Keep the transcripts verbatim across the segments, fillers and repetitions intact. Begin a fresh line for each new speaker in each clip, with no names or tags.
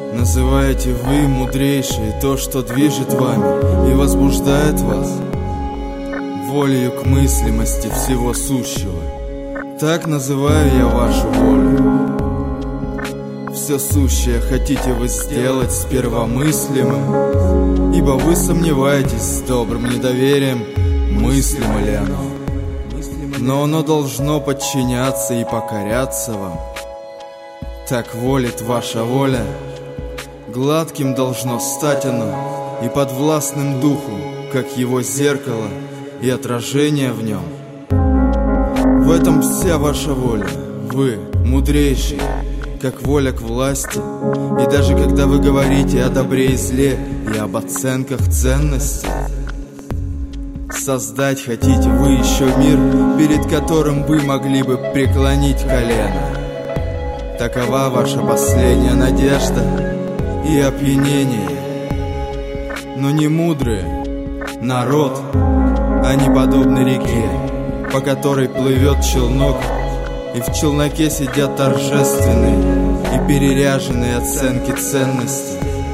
Называете вы, мудрейшие, то, что движет вами и возбуждает вас волею к мыслимости всего сущего. Так называю я вашу волю. Все сущее хотите вы сделать сперва мыслимым, ибо вы сомневаетесь с добрым недоверием, мыслимо ли оно. Но оно должно подчиняться и покоряться вам. Так волит ваша воля. Гладким должно стать оно и подвластным духу, как его зеркало и отражение в нем. В этом вся ваша воля. Вы, мудрейшие, как воля к власти. И даже когда вы говорите о добре и зле и об оценках ценностей, создать хотите вы еще мир, перед которым вы могли бы преклонить колено. Такова ваша последняя надежда и опьянение. Но не мудрые народ, они подобны реке, по которой плывет челнок, и в челноке сидят торжественные и переряженные оценки ценностей.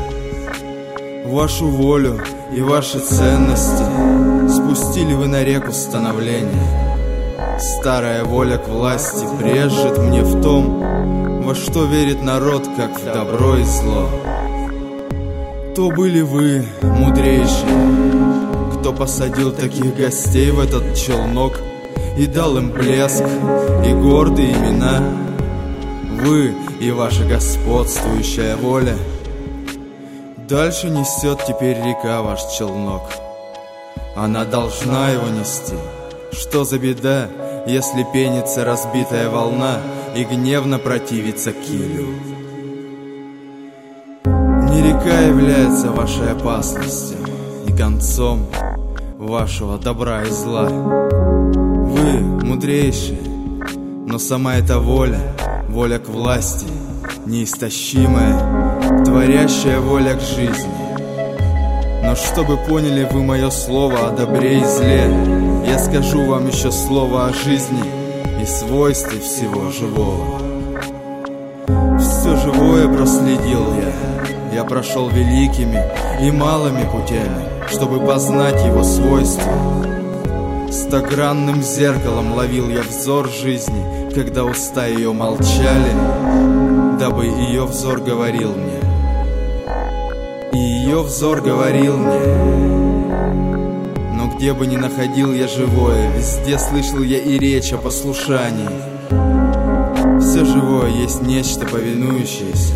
Вашу волю и ваши ценности спустили вы на реку становления. Старая воля к власти брежет мне в том, во что верит народ, как в добро и зло. То были вы, мудрейшие, кто посадил таких гостей в этот челнок и дал им блеск и гордые имена. Вы и ваша господствующая воля. Дальше несет теперь река ваш челнок. Она должна его нести. Что за беда, если пенится разбитая волна и гневно противится килю? Не река является вашей опасностью и концом вашего добра и зла. Вы мудрейшие, но сама эта воля, воля к власти, неистощимая, творящая воля к жизни. Но чтобы поняли вы мое слово о добре и зле, я скажу вам еще слово о жизни и свойстве всего живого. Все живое проследил я, я прошел великими и малыми путями, чтобы познать его свойства. Стогранным зеркалом ловил я взор жизни, когда уста ее молчали, дабы ее взор говорил мне. И ее взор говорил мне. Но где бы ни находил я живое, везде слышал я и речь о послушании. Все живое есть нечто повинующееся.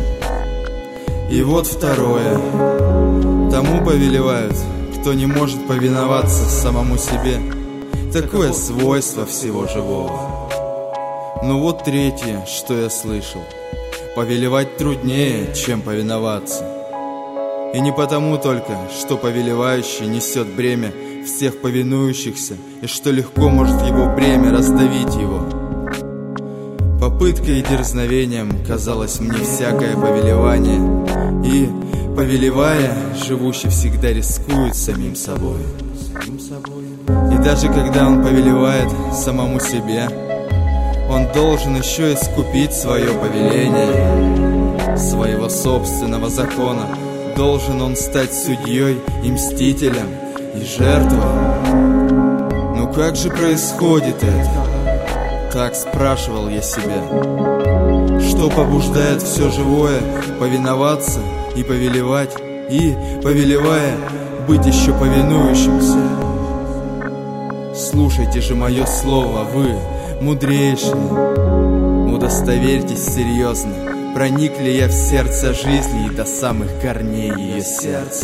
И вот второе. Тому повелевают, кто не может повиноваться самому себе. Такое свойство всего живого. Но вот третье, что я слышал. Повелевать труднее, чем повиноваться. И не потому только, что повелевающий несет бремя всех повинующихся, и что легко может его бремя раздавить его. Попыткой и дерзновением казалось мне всякое повелевание, и, повелевая, живущий всегда рискует самим собой. И даже когда он повелевает самому себе, он должен еще искупить свое повеление, своего собственного закона. Должен он стать судьей и мстителем, и жертвой. Ну как же происходит это? Так спрашивал я себя. Что побуждает все живое повиноваться и повелевать, и, повелевая, быть еще повинующимся? Слушайте же мое слово, вы, мудрейшие, удостоверьтесь серьезно, проник ли я в сердце жизни и до самых корней ее сердца.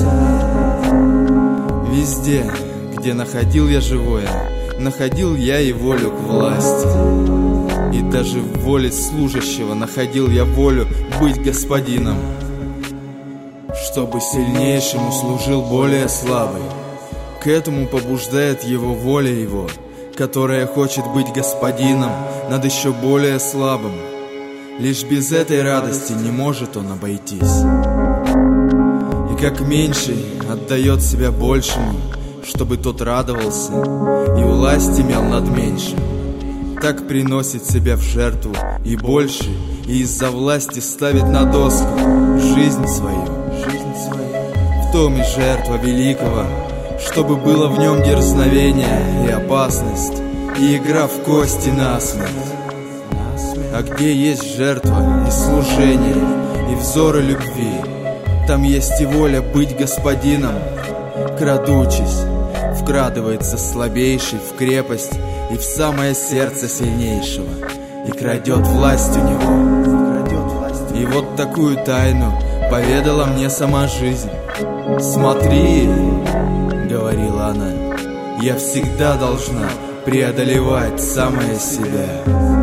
Везде, где находил я живое, находил я и волю к власти. И даже в воле служащего находил я волю быть господином, чтобы сильнейшему служил более слабый. К этому побуждает его воля его, которая хочет быть господином над еще более слабым. Лишь без этой радости не может он обойтись. И как меньший отдает себя большему, чтобы тот радовался и власть имел над меньшим, так приносит себя в жертву и больше, и из-за власти ставит на доску жизнь свою, жизнь свою. В том и жертва великого, чтобы было в нем дерзновение и опасность, и игра в кости насмерть. А где есть жертва и служение, и взоры любви, там есть и воля быть господином. Крадучись, вкрадывается слабейший в крепость и в самое сердце сильнейшего, и крадет власть у него. И вот такую тайну поведала мне сама жизнь. «Смотри, — говорила она, — я всегда должна преодолевать самое себя».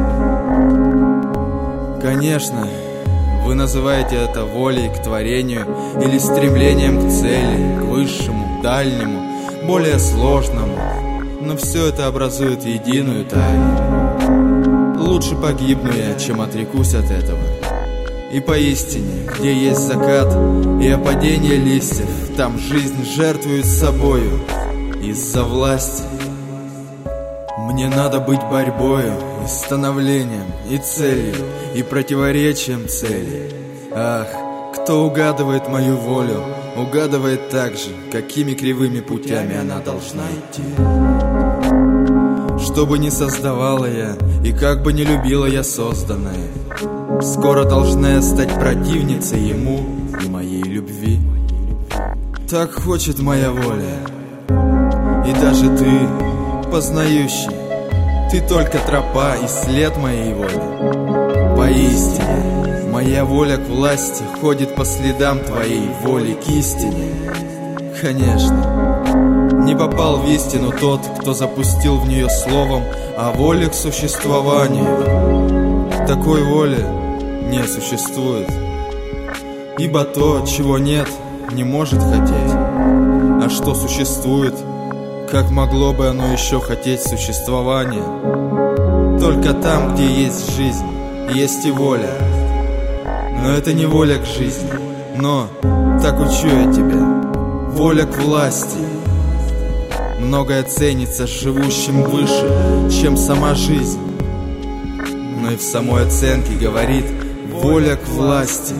Конечно, вы называете это волей к творению или стремлением к цели, к высшему, дальнему, более сложному, но все это образует единую тайну. Лучше погибну я, чем отрекусь от этого. И поистине, где есть закат и опадение листьев, там жизнь жертвует собою из-за власти. Мне надо быть борьбою и становлением, и целью, и противоречием цели. Ах, кто угадывает мою волю, угадывает так же, какими кривыми путями она должна идти. Что бы ни создавала я, и как бы ни любила я созданное, скоро должна я стать противницей ему и моей любви. Так хочет моя воля. И даже ты, познающий, ты только тропа и след моей воли. Поистине, моя воля к власти ходит по следам твоей воли к истине. Конечно, не попал в истину тот, кто запустил в нее словом о воле к существованию. Такой воли не существует, ибо то, чего нет, не может хотеть, а что существует, как могло бы оно еще хотеть существования? Только там, где есть жизнь, есть и воля. Но это не воля к жизни, но, так учу я тебя, воля к власти. Многое ценится живущим выше, чем сама жизнь. Но и в самой оценке говорит воля к власти.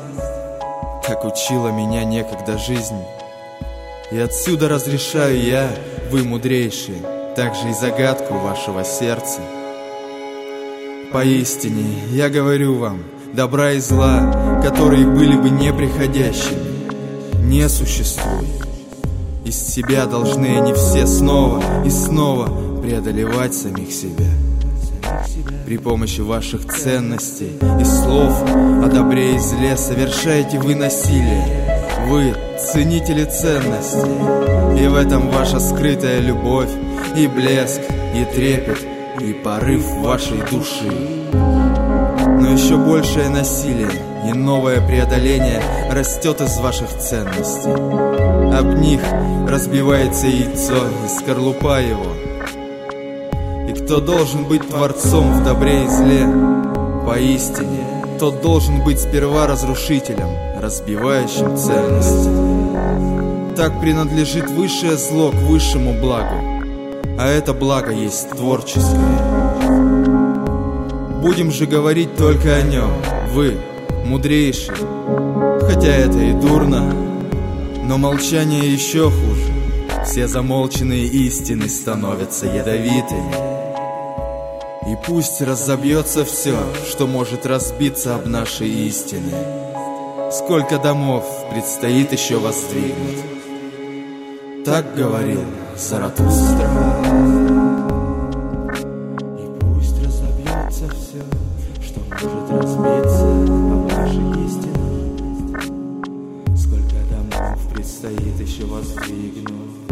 Так учила меня некогда жизнь. И отсюда разрешаю я, вы мудрейшие, также и загадку вашего сердца. Поистине, я говорю вам, добра и зла, которые были бы неприходящими, не существует. Из себя должны они все снова и снова преодолевать самих себя. При помощи ваших ценностей и слов о добре и зле совершаете вы насилие. Вы ценители ценностей, и в этом ваша скрытая любовь, и блеск, и трепет, и порыв вашей души. Но еще большее насилие и новое преодоление растет из ваших ценностей. Об них разбивается яйцо и скорлупа его. И кто должен быть творцом в добре и зле, поистине, тот должен быть сперва разрушителем, разбивающим ценности. Так принадлежит высшее зло к высшему благу, а это благо есть творческое. Будем же говорить только о нем, вы, мудрейшие, хотя это и дурно, но молчание еще хуже. Все замолченные истины становятся ядовитыми. И пусть разобьется все, что может разбиться об наши истины. Сколько домов предстоит еще воздвигнуть. Так говорил Заратустра. И пусть разобьется все, что может разбиться об наши истины. Сколько домов предстоит еще воздвигнуть.